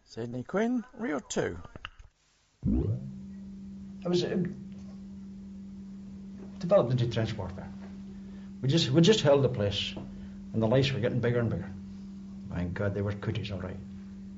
Sidney Quinn, Reel 2. It was developed into trench warfare. We just held the place, and the lights were getting bigger and bigger. My God, they were cooties, all right.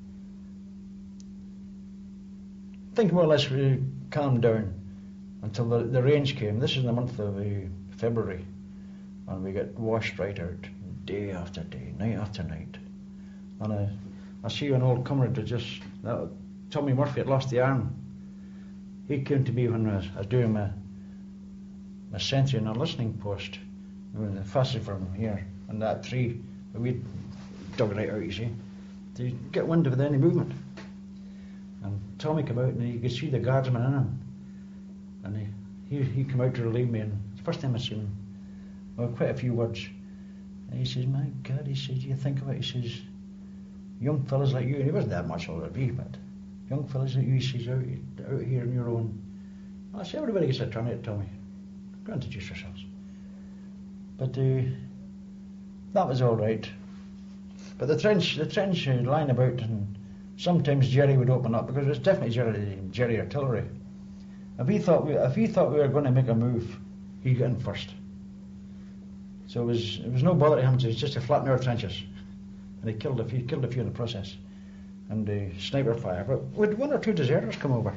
I think more or less we calmed down until the rains came. This is in the month of February, and we got washed right out, day after day, night after night. And I see an old comrade Tommy Murphy had lost the arm. He came to me when I was doing my sentry on a listening post. We were fastly from here, and that tree, we dug right out, you see, to get wind of any movement. And Tommy came out, and you could see the guardsman in him. And he came out to relieve me, and it's the first time I seen him. Well, quite a few words. And he says, my God, he says, you think about it, he says, young fellas like you, and he wasn't that much older than me, but young fellas like you, he says, out here on your own. Well, I said, everybody gets a turn at Tommy. Go and introduce yourselves. But that was all right. But the trench lying about, and sometimes Jerry would open up, because it was definitely Jerry Artillery. If he thought we were going to make a move, he'd get in first. So it was no bother to him. It was just to flatten our trenches, and he killed a few in the process, and sniper fire. But with one or two deserters come over,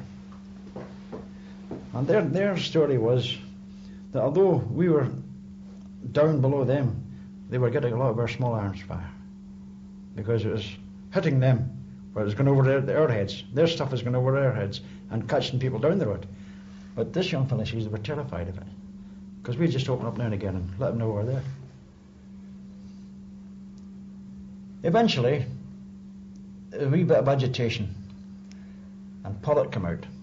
and their story was that although we were down below them, they were getting a lot of our small arms fire, because it was hitting them where it was going over our heads. Their stuff was going over our heads and catching people down the road. But this young fella says they were terrified of it, because we just open up now and again and let them know we're there. Eventually, a wee bit of agitation, and Pollock came out,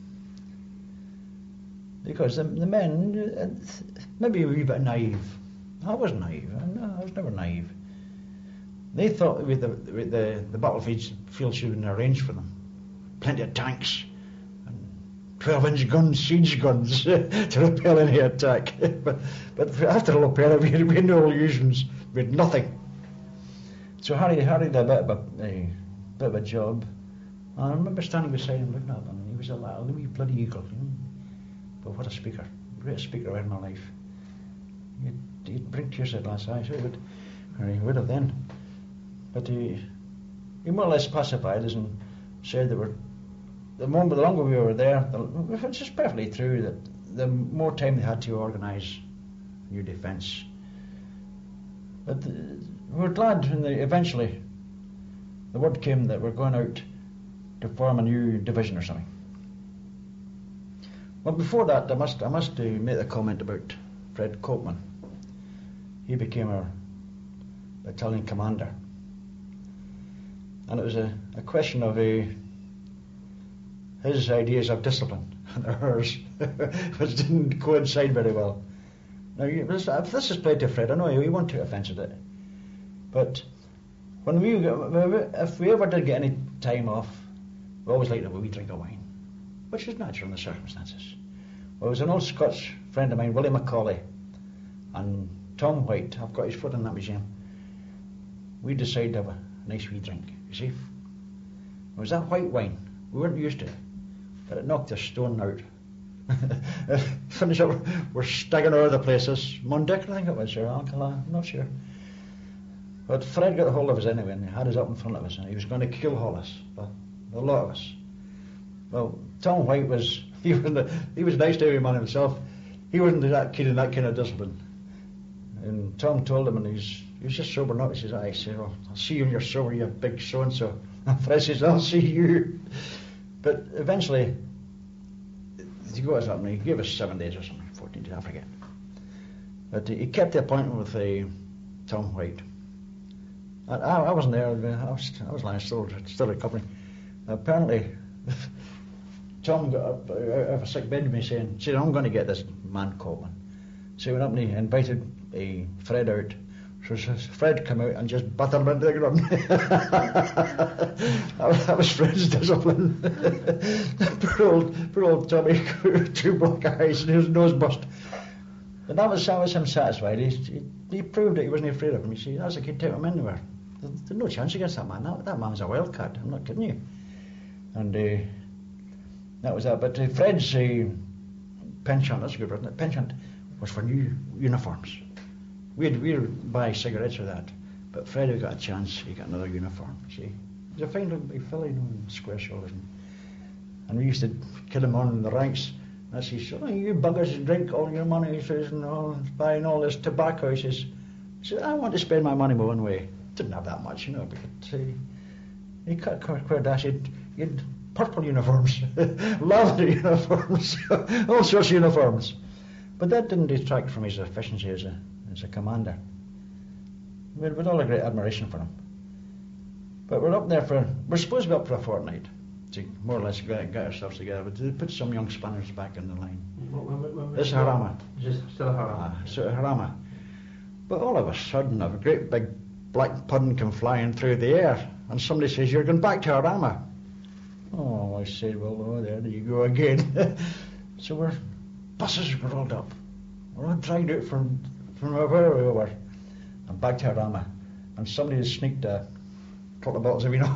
because the men, maybe a wee bit naive. I wasn't naive. I was never naive. They thought with the battlefield should have been arranged for them. Plenty of tanks and 12-inch guns, siege guns to repel any attack. but after all, we had no illusions. We had nothing. So Harry did a bit of a job. And I remember standing beside him looking at him, and he was a wee bloody eagle. But what a speaker. Greatest speaker I've had in my life. He'd bring tears to glass eyes, or he would have then. But he more or less pacified us and said that the longer we were there, which is perfectly true, that the more time they had to organise new defence. But we were glad when eventually the word came that we're going out to form a new division or something. Well, before that, I must make a comment about Fred Copeman. He became our battalion commander. And it was a question of his ideas of discipline and ours, which didn't coincide very well. Now, if this is played to Fred, I know he won't take offence at it, but if we ever did get any time off, we always liked a wee drink of wine, which is natural in the circumstances. Well, it was an old Scots friend of mine, Willie Macaulay, and Tom White. I've got his foot in that museum. We decided to have a nice wee drink, you see. It was that white wine. We weren't used to it, but it knocked us stone out. Finish up, we're staggering over the places. Mondick, I think it was, or Alcala, I'm not sure. But Fred got a hold of us anyway, and he had us up in front of us, and he was going to kill Hollis, a lot of us. Well, Tom White he was nice to every man himself. He wasn't that keen in that kind of discipline. And Tom told him, and he was just sobering up. He says, I say, well, I'll see you when you're sober, you big so-and-so. And Fred says, I'll see you. But eventually, he got us up, and he gave us 7 days or something, 14 days, I forget. But he kept the appointment with Tom White. I wasn't there. I was lying still recovering. Apparently, Tom got up out of a sick bed with me saying, I'm going to get this man Coleman. So he went up and he invited Fred out. So Fred came out and just battered him into the ground. that was Fred's discipline. poor old Tommy, 2 black eyes and his nose burst. But that was him satisfied. He proved that he wasn't afraid of him. You see, as a kid, take him anywhere. There's no chance against that man. That man was a wildcat. I'm not kidding you. And that was that. But Fred's penchant, that's a good word, isn't it? Penchant was for new uniforms. We'd buy cigarettes with that. But Fred, who got a chance, he got another uniform. See, he's a fine little big fella, you know, square shoulders. And we used to kid him on in the ranks. And he said, "Oh, you buggers drink all your money," he says, "and buying all this tobacco." He says, "I want to spend my money my own way." Didn't have that much, you know, but he cut quite dash. He had purple uniforms, lavender uniforms, all sorts of uniforms. But that didn't detract from his efficiency as a commander. We had all a great admiration for him. But we're supposed to be up for a fortnight to more or less get ourselves together, but to put some young spinners back in the line. This is Harama. Just still Harama. So Harama. But all of a sudden, a great big black pudding come flying through the air, and somebody says, "You're going back to Harama." Oh, I said, "Well, there you go again." So buses were rolled up. We're all dragged out from wherever we were, and back to Harama. And somebody had sneaked a couple of bottles of vino.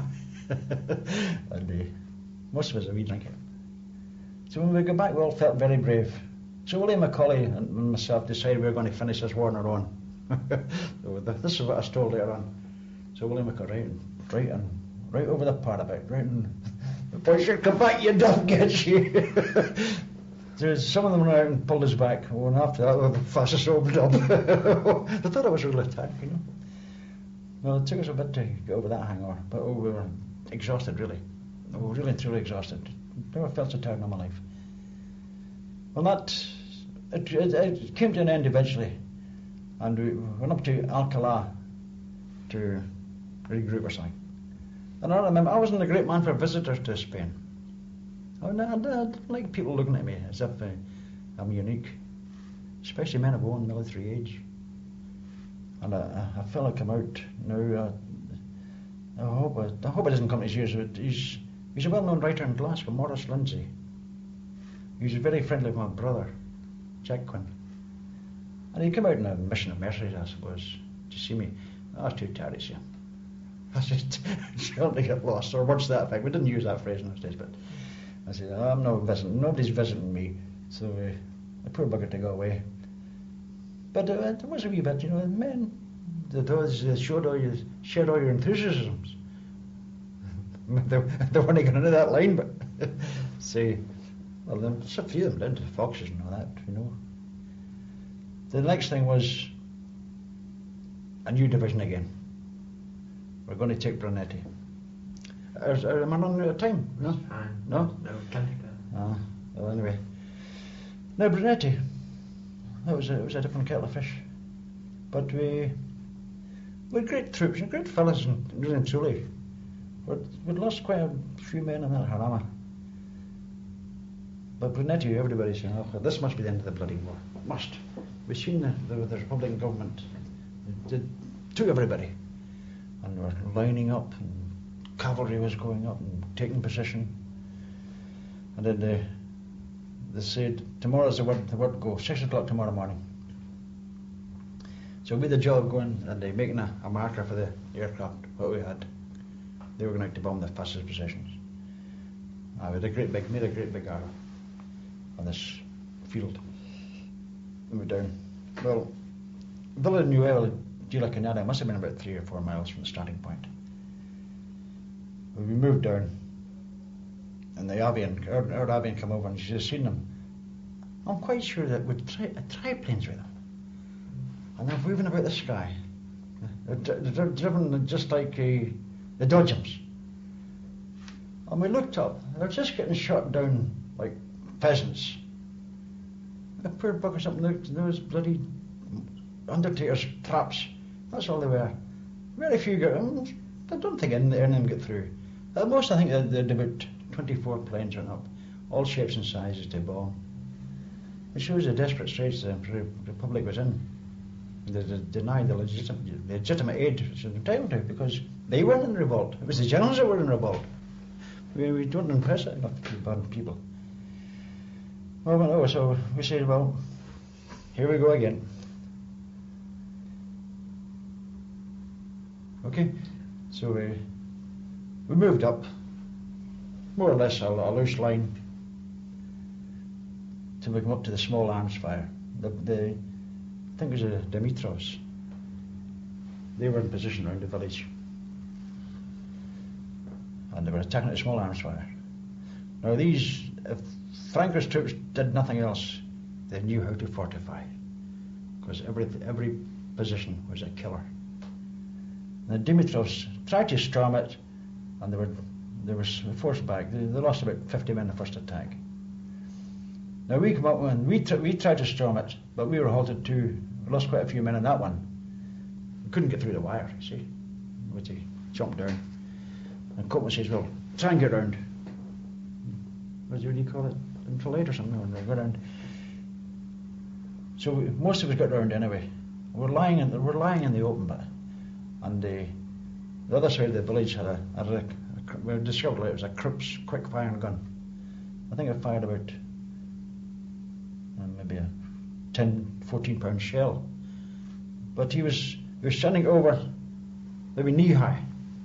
And most of us a wee drink it. So when we got back, we all felt very brave. So William Macaulay and myself decided we were going to finish this war on our own. So this is what I was told later on. So William Macaulay, right over the parapet, right, and the boys should come back, you dumb gets you. So some of them went out and pulled us back. And after that, the fastest opened up. They thought it was a real attack, you know. Well, it took us a bit to get over that hangover, but we were exhausted, really. We were really and truly exhausted. Never felt so tired in my life. Well, it came to an end eventually, and we went up to Alcalá to regroup or something. And I remember, I wasn't a great man for visitors to Spain. I don't like people looking at me as if I'm unique, especially men of own military age. And a fellow come out now. I hope it doesn't come to his ears. But he's a well-known writer in Glasgow, Maurice Lindsay. He was very friendly with my brother, Jack Quinn. And he came out in a mission of mercenaries, I suppose, to see me. I was too tired to see him. I said, "Don't get lost," or what's that effect? We didn't use that phrase in those days, but I said, "I'm not visiting. Nobody's visiting me." So the poor bugger to go away. But there was a wee bit, you know, men, those shared all your enthusiasms. They weren't going into that line, but say, well, there's a few of them did, Foxes and all that, you know. The next thing was a new division again. We're going to take Brunetti. Am I running out of time? No? Fine. No? No, can't take that. Well, anyway. Now, Brunetti. It was a different kettle of fish. But we had great troops and great fellas in truly. We'd lost quite a few men in that Harama. But Brunetti, everybody said, "Oh, this must be the end of the bloody war. It must." We've seen the Republican government. It took everybody. And we were lining up, and cavalry was going up and taking position. And then they said, "Tomorrow's the word go, 6 o'clock tomorrow morning." So we had the job of going and making a marker for the aircraft, what we had. They were going out to bomb the fastest positions. We had made a great big arrow on this field. And we're down. Well, Villanueva de la Cañada must have been about 3 or 4 miles from the starting point. We moved down, and the avian, our avian come over, and she's just seen them. I'm quite sure that we'd triplanes with them. And they're moving about the sky. They're driven just like the Dodgems. And we looked up, they're just getting shot down like pheasants. The poor buggers up in those bloody Undertaker's traps. That's all they were. Very few got. I don't think any of them get through. At most, I think they had about 24 planes went up, all shapes and sizes to bomb. It shows the desperate straits the Republic was in. They denied the legitimate aid which was entitled to, because they weren't in revolt. It was the generals that were in revolt. We don't impress that enough people. Well, so we said, well, here we go again. Okay, so we moved up, more or less a loose line till we come up to the small arms fire. I think it was the Dimitrovs. They were in position around the village. And they were attacking the small arms fire. Now if Franco's troops did nothing else, they knew how to fortify. Because every position was a killer. And the Dimitrovs tried to storm it, and they were forced back. They lost about 50 men the first attack. Now we come up and we tried to storm it, but we were halted too. We lost quite a few men in that one. We couldn't get through the wire, you see. We had to jump down. And Copeman says, well, try and get round. What do you call it? Infilade or something? No, go round. So most of us got round anyway. We're lying in the open bit. And the other side of the village had we discovered later it was a Krupp's quick firing gun. I think it fired about maybe a 10-14 pound shell. But he was standing over maybe knee high.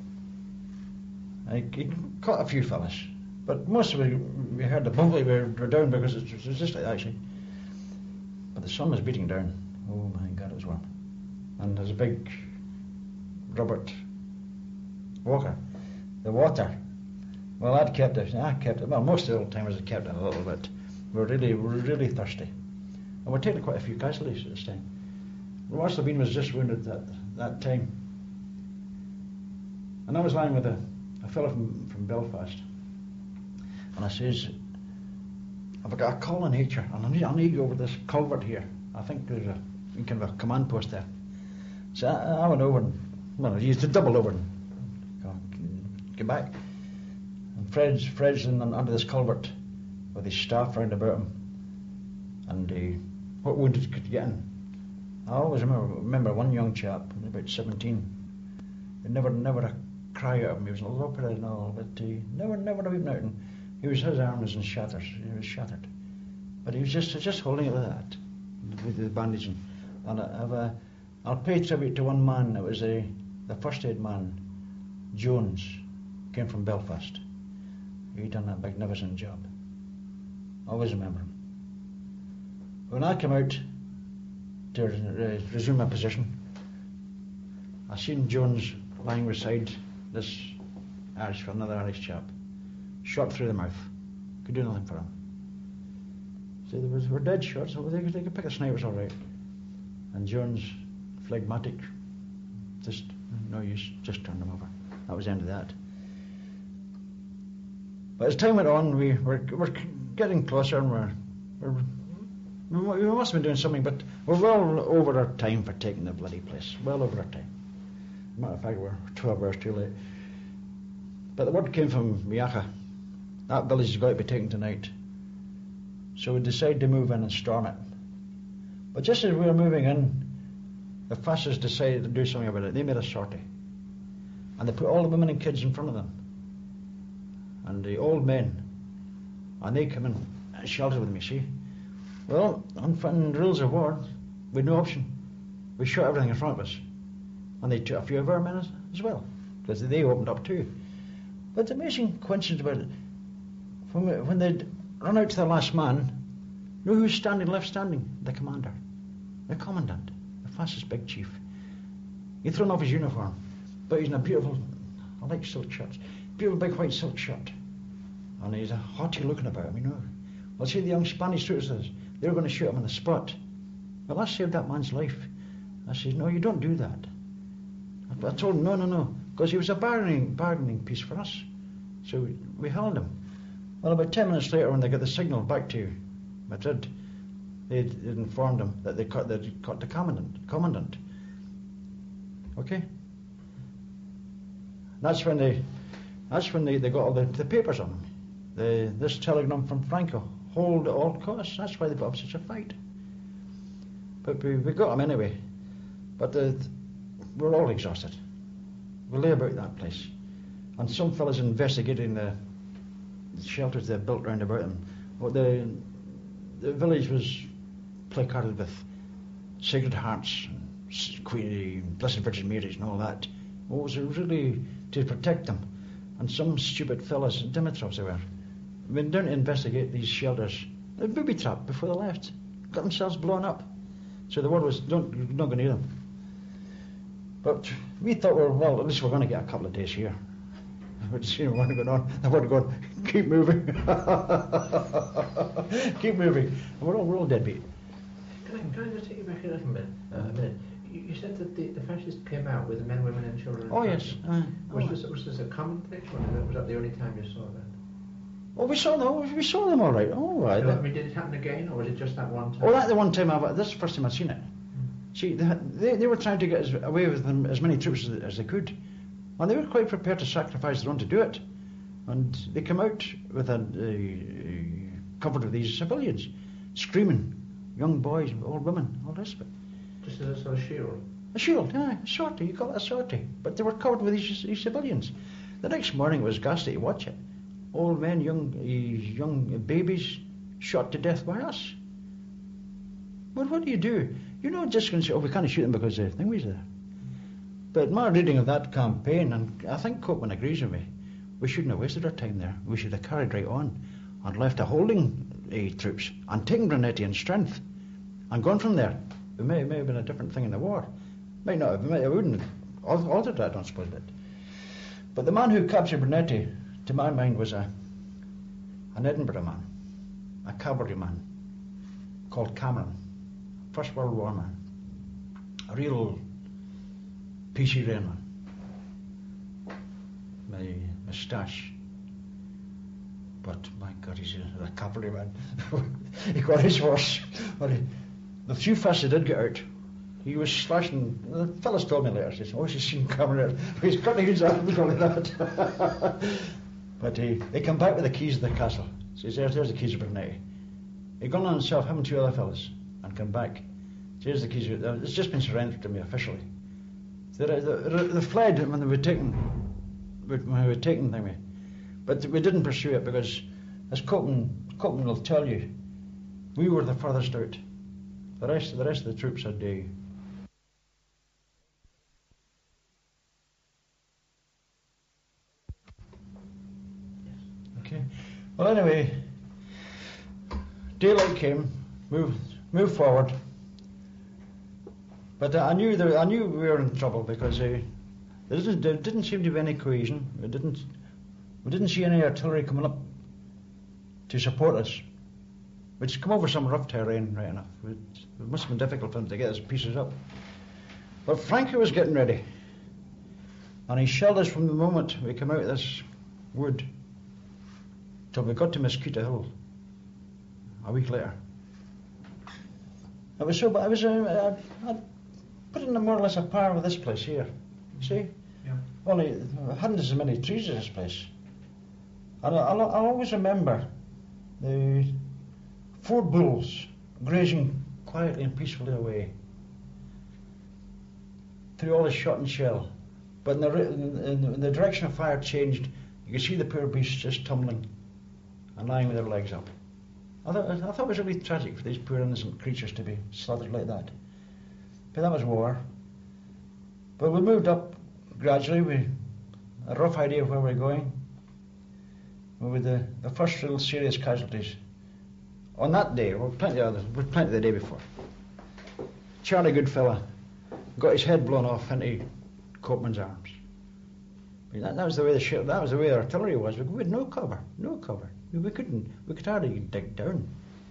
He caught a few fellas, but most of it we heard the bumble. We were down because it was just like that, actually. But the sun was beating down. Oh my God, it was warm. And there's a big Robert Walker, the water. Well, I kept it. Well, most of the old timers had kept it a little bit. We were really thirsty, and we're taking quite a few casualties at this time. Ross Levine was just wounded that time, and I was lying with a fellow from Belfast, and I says, I've got a call in nature, and I need to go over this culvert here. I think there's a kind of a command post there. So I went over and I used to double over and get back. And Fred's under this culvert with his staff round about him, and what wounded could get in. I always remember one young chap, about 17. He never a cry out of him. He was a leopard and all, but he never even out. And his arm was in shatters. He was shattered, but he was just holding it like that with the bandaging. And I'll pay tribute to one man. It was the first aid man, Jones, came from Belfast. He done a magnificent job. I always remember him. When I came out to resume my position, I seen Jones lying beside this another Irish chap, shot through the mouth. Could do nothing for him. So were dead shots, so they could pick a snipers all right. And Jones, phlegmatic, just no use, just turned him over. That was the end of that. But as time went on, we were getting closer, and we must have been doing something, but we're well over our time for taking the bloody place. Well over our time. As a matter of fact, we're 12 hours too late. But the word came from Miacha. That village has got to be taken tonight. So we decided to move in and storm it. But just as we were moving in, the fascists decided to do something about it. They made a sortie. And they put all the women and kids in front of them. And the old men. And they come in and shelter with them, you see. Well, on rules of war, we had no option. We shot everything in front of us. And they took a few of our men as well, because they opened up too. But the amazing coincidence about it, when they'd run out to the last man, you know who was left standing? The commander, the commandant, the fastest big chief. He'd thrown off his uniform, but he's in a beautiful, I like silk shirts, beautiful big white silk shirt. And he's a haughty looking about him, you know. Well, see, the young Spanish troops, they were going to shoot him on the spot. Well, I saved that man's life. I said, no, you don't do that. I told him, no, because he was a bargaining piece for us. So we held him. Well, about 10 minutes later, when they got the signal back to Madrid, they'd informed him that they'd caught the commandant. Okay? That's when they got all the papers on him. This telegram from Franco, hold at all costs. That's why they put up such a fight. But we got him anyway. But we're all exhausted. We lay about that place. And some fellas investigating the shelters they built round about them. Well, the village was placarded with Sacred Hearts, and Queen, Blessed Virgin Mary's and all that. Well, it was really to protect them. and some stupid fellas, Dimitrovs they were, went down to investigate these shelters. They booby trapped before they left, got themselves blown up. So the word was, don't go near them. But we thought, well, at least we're going to get a couple of days here. But you know, what going on? The word going, keep moving, keep moving. And we're all deadbeat. Can I just take you back a little bit? You said that the fascists came out with men, women, and children. Oh yes. Was this a common thing, or was that the only time you saw that? Oh, we saw them all right. Oh, right. I mean, did it happen again, or was it just that one time? Oh, that the one time. This is the first time I've seen it. See, they were trying to get away with them, as many troops as they could, and they were quite prepared to sacrifice their own to do it. And they come out with a covered with these civilians, screaming, young boys, old women, all this. But just as a sort of shield. A shield, yeah, a sortie. You call it a sortie. But they were covered with these civilians. The next morning it was ghastly to watch it. Old men, young babies, shot to death by us. But what do you do? You know, just going to say, we can't shoot them because the thing was there. But my reading of that campaign, and I think Copeman agrees with me, we shouldn't have wasted our time there. We should have carried right on and left the holding troops and taken Brunetti in strength and gone from there. It may have been a different thing in the war. Might not have. It wouldn't have altered that, I don't suppose it. But the man who captured Brunetti, to my mind, was an Edinburgh man, a cavalry man called Cameron, First World War man, a real peachy rain man. My moustache, but my God, he's a cavalry man. He got his horse. The few fast he did get out, he was slashing. The fellas told me later, he said, she's seen Cameron. He's cutting his arms like that. But they come back with the keys of the castle. Says, there's the keys of Brunetti. He'd gone on himself, him and two other fellas, and come back. Here's the keys. It's just been surrendered to me officially. They fled when they were taken. When we were taken thing, but we didn't pursue it because, as Copeman will tell you, we were the furthest out. The rest of the troops had Okay. Well, anyway, daylight came, moved forward. But I knew we were in trouble because there didn't seem to be any cohesion. We didn't see any artillery coming up to support us. We'd come over some rough terrain, right enough. It must have been difficult for them to get us pieces up. But Frankie was getting ready, and he shelled us from the moment we came out of this wood till we got to Mosquito Hill a week later. I put in more or less a par with this place here. See? Yeah. Only it hadn't as many trees as this place. And I'll always remember the 4 bulls grazing quietly and peacefully away through all the shot and shell. But in the direction of fire changed, you could see the poor beasts just tumbling and lying with their legs up. I thought it was really tragic for these poor innocent creatures to be slaughtered like that. But that was war. But we moved up gradually. We had a rough idea of where we were going. With the first real serious casualties. On that day, well, plenty the day before. Charlie Goodfella got his head blown off into Copeman's arms. I mean, that was the way the artillery was. We had no cover. We could hardly dig down.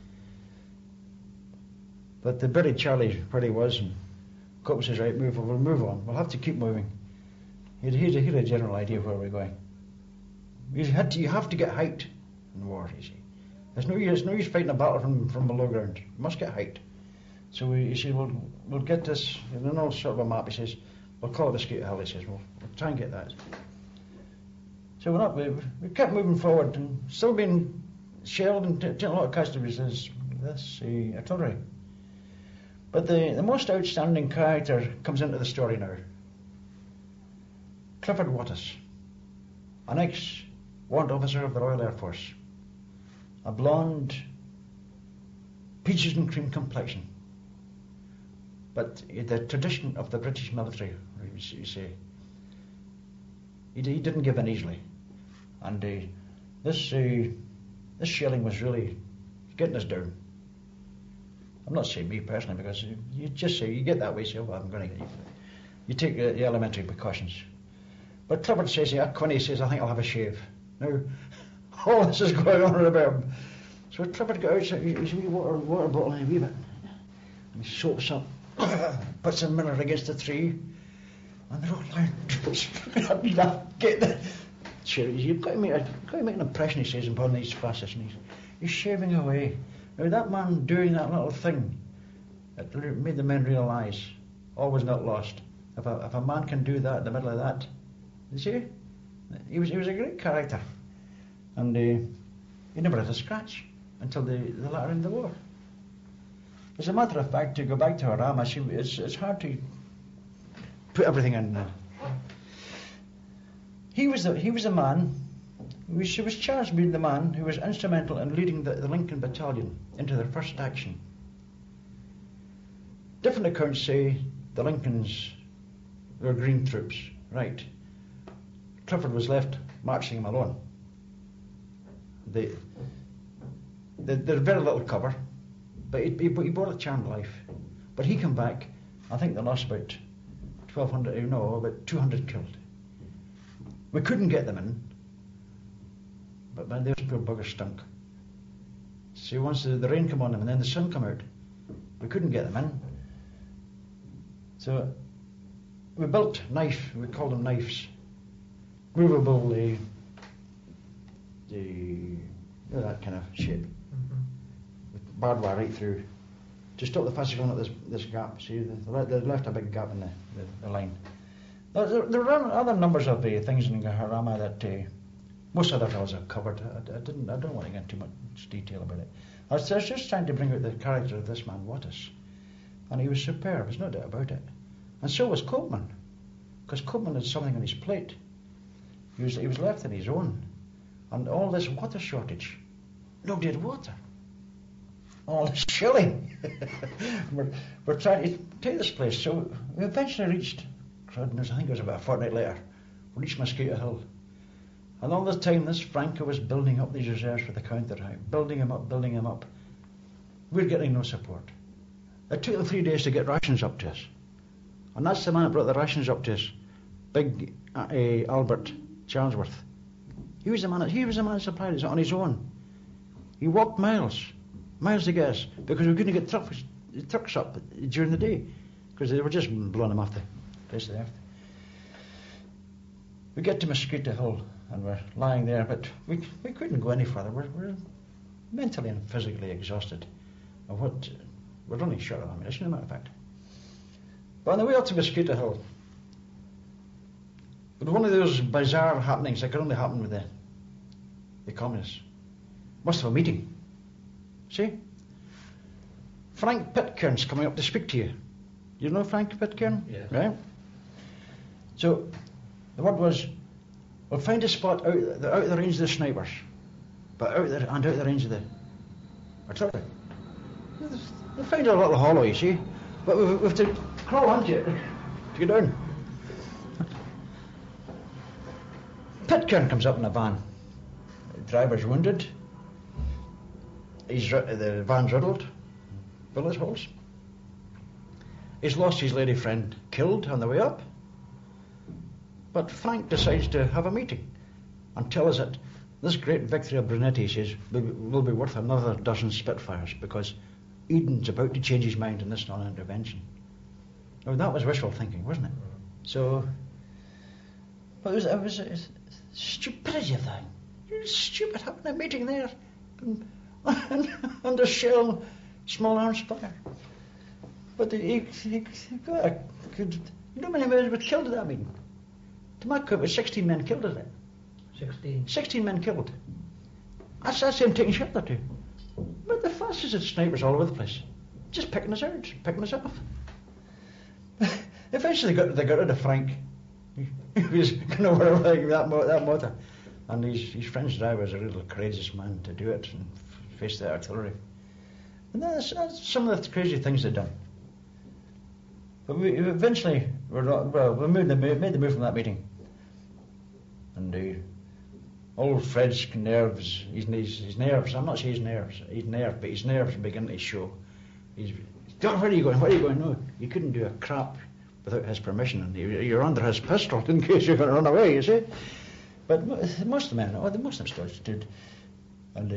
But they buried Charlie where he was, and Copeman says, right, we'll move on. We'll have to keep moving. He had a general idea of where we're going. You have to get height in war, you see. There's no use fighting a battle from below ground. You must get height. So he said, we'll get this, in an old sort of a map, he says, we'll call it Mosquito Hill, he says, we'll try and get that. So we kept moving forward and still being shelled and taking a lot of casualties as this artillery. But the most outstanding character comes into the story now. Clifford Wattis, an ex-warrant officer of the Royal Air Force. A blonde, peaches and cream complexion. But the tradition of the British military, you say, he didn't give in easily. And this shelling was really getting us down. I'm not saying me personally, because you just say, you get that way, so well, I'm going to get you. You take the elementary precautions. But Clifford says, Quinny says, I think I'll have a shave. Now, all this is going on about him. So Clifford got out his wee water bottle and a wee bit. And he soaps up, puts the mirror against the tree, and they're all like, get that. Sure, you've got to make an impression, he says, upon these fascists, and he's shaving away. Now that man doing that little thing, it made the men realise, all was not lost. If a man can do that in the middle of that, you see, he was a great character, and he never had a scratch until the latter end of the war. As a matter of fact, to go back to Harama, it's hard to put everything in. He was a man. He was charged with being the man who was instrumental in leading the Lincoln Battalion into their first action. Different accounts say the Lincolns were green troops, right? Clifford was left marching him alone. They're very little cover, but he bore a charmed life. But he came back. I think they lost about 1,200. No, about 200 killed. We couldn't get them in, but man, those poor buggers stunk. See, once the rain came on them and then the sun came out, we couldn't get them in. So we built we called them knives, movable, that kind of shape, with barbed wire right through, to stop the fascists going at this gap. See, they left a big gap in the line. There were other numbers of things in Harama that most other fellows have covered. I don't want to get into too much detail about it. I was just trying to bring out the character of this man Wattis, and he was superb. There's no doubt about it. And so was Copeman, because Copeman had something on his plate. He was left on his own, and all this water shortage. Nobody had water. All this shelling. we're trying to take this place. So we eventually reached. I think it was about a fortnight later, we reached Mosquito Hill. And all this time, this Franco was building up these reserves for the counterattack, building them up. We're getting no support. It took them 3 days to get rations up to us. And that's the man that brought the rations up to us, big Albert Charlesworth. He was the man that supplied us on his own. He walked miles to get us, because we couldn't get trucks up during the day, because they were just blowing them off the place of the earth. We get to Mosquito Hill and we're lying there, but we couldn't go any further. We're mentally and physically exhausted of what we're running short of ammunition, as a matter of fact. But on the way up to Mosquito Hill, it was one of those bizarre happenings that could only happen with the communists. Must have a meeting. See? Frank Pitcairn's coming up to speak to you. You know Frank Pitcairn? Yes. Right? So the word was, we'll find a spot out the range of the snipers, but out the range of the artillery. We'll find a little hollow, you see, but we have to crawl onto it to get down. Pitcairn comes up in a van. The driver's wounded. The van's riddled, bullet holes. He's lost his lady friend, killed on the way up. But Frank decides to have a meeting and tell us that this great victory of Brunetti, he says, will be worth another dozen Spitfires, because Eden's about to change his mind on this non-intervention. Now, that was wishful thinking, wasn't it? So, but it was stupidity of that. You're stupid having a meeting there under shell, small arms fire. But he got a good. You know how many men were killed at that meeting? To my count, it was 16 men killed at it. 16 men killed. That's him taking shelter too. But the fascists had snipers all over the place, just picking us out, picking us off. Eventually they got rid of Frank. He was going over like that motor. And his friend's driver was a real courageous man to do it and face the artillery. And that's some of the crazy things they'd done. But we eventually made the move from that meeting. And Old Fred's nerves, his nerves, I'm not saying his nerves, but his nerves begin to show. Where are you going? Where are you going? No, you couldn't do a crap without his permission, and you're under his pistol in case you're going to run away, you see. But most of the men, most of them stood, and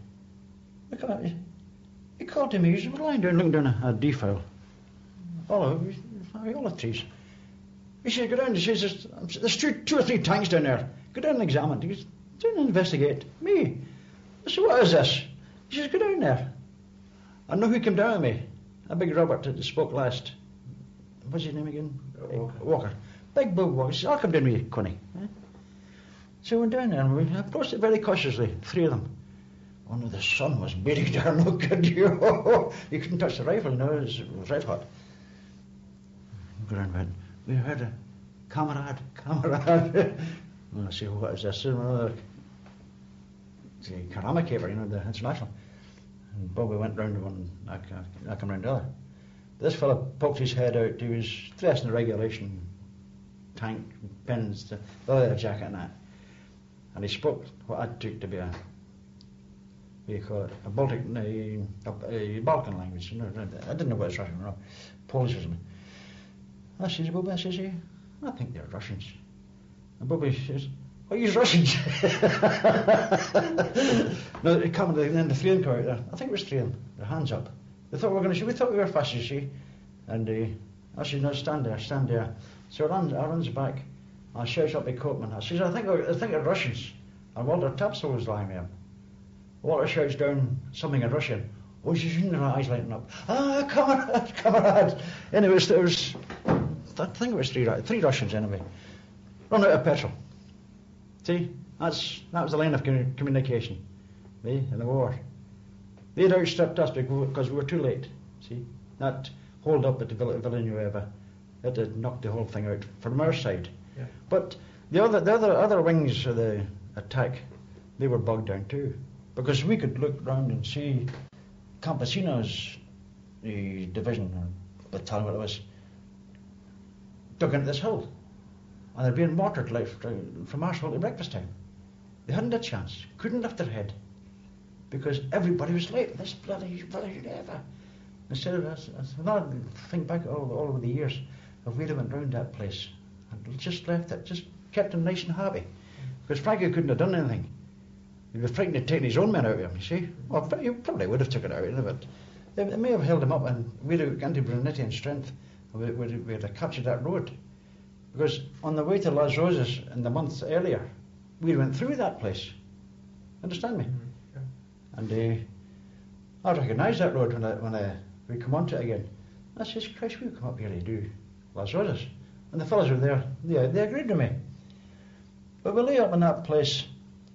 he called to me. He was lying down, looking down a defile, all the trees. He said, "Go down." He says, "There's two or three tanks down there. Go down and examine." He goes, "Down and investigate." Me. I said, "What is this?" He says, "Go down there." I know who came down with me. A big Robert that spoke last. What's his name again? Walker. Big Bob Walker. He says, "I'll come down with you, Connie." So we went down there and we approached it very cautiously, three of them. Oh no, the sun was beating down, no good. You couldn't touch the rifle, it was red hot. We heard a comrade. Well, I say, what is this? Another Karama caper, the international. And Bobby went round one, I come round the other. This fellow poked his head out. He was dressed in the regulation tank, pins, the leather jacket and that. And he spoke what I took to be a Baltic, a Balkan language. I didn't know what it was Russian or Polish or something. I says, "Bobby," I says, "I think they're Russians." And Bobby says, "Oh, you're Russians." No, they come, and then the three of them come out there. I think it was three of them, their hands up. They thought we were going to shoot. We thought we were fascists, you see. And I said, "No, stand there." So I runs back. I shouts up my coatman. I says, I think they're Russians. And Walter Tapsell was lying there. Walter shouts down something in Russian. Oh, she's in her eyes lighting up. "Ah, comrade. Anyway, I think it was three Russians anyway. Run out of petrol. See, that was the line of communication. In the war. They'd outstripped us because we were too late. See, that hold up at the Villanueva, that had knocked the whole thing out from our side. Yeah. But the other wings of the attack, they were bogged down too, because we could look round and see Campesino's division or battalion, what it was, dug into this hill, and they're being mortared like from Arsenal to breakfast time. They hadn't a chance, couldn't lift their head, because everybody was late. This bloody Villanueva. Instead of us, I think back all over the years, if we'd have went round that place and just left it, just kept him nice and happy, because Frankie couldn't have done anything. He was frightened of taking his own men out of him, you see. Well, he probably would have took it out of it. They may have held him up, and we'd have got into Brunetti and strength, and we'd have captured that road. Because on the way to Las Rosas in the months earlier, we went through that place. Understand me? Mm-hmm. Yeah. And I recognised that road when we come onto it again. I says, "Christ, we'll come up here to do Las Rosas." And the fellas were there. They agreed with me. But we lay up in that place.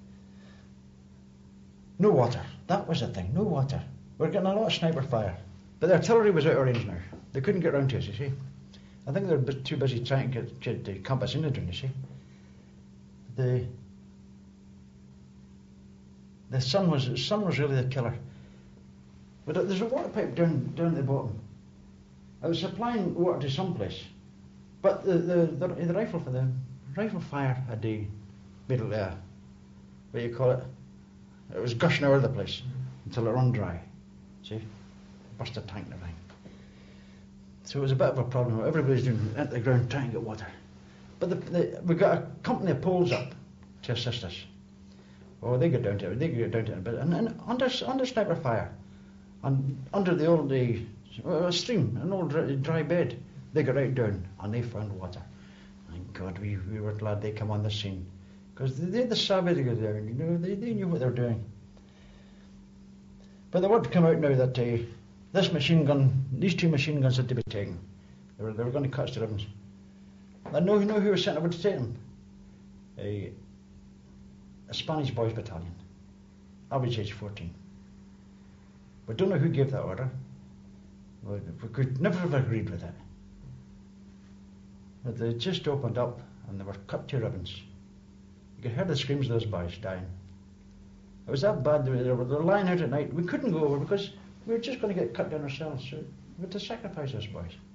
No water. That was the thing. No water. We're getting a lot of sniper fire. But the artillery was out of range now. They couldn't get round to us, you see. I think they were too busy trying to get the Campesino down, you see. The sun was really the killer. But there's a water pipe down at the bottom. I was supplying water to some place. But the rifle fire had made it what do you call it? It was gushing over the place until it run dry. See? Burst the tank and everything. So it was a bit of a problem. Everybody's doing at the ground trying to get water. But we got a company of Poles up to assist us. Oh, they get down to it a bit. And under sniper fire, and under the old a stream, an old dry bed, they got right down and they found water. Thank God, we were glad they come on the scene, because they had the savvy to go down. You know, they knew what they were doing. But the word came out now that these two machine guns had to be taken. They were going to cut us to ribbons. I know who was sent over to take them. A Spanish boys battalion, average age 14. We don't know who gave that order. We could never have agreed with it. But they just opened up and they were cut to ribbons. You could hear the screams of those boys dying. It was that bad. They were lying out at night. We couldn't go over because we were just going to get cut down ourselves. So we had to sacrifice those boys.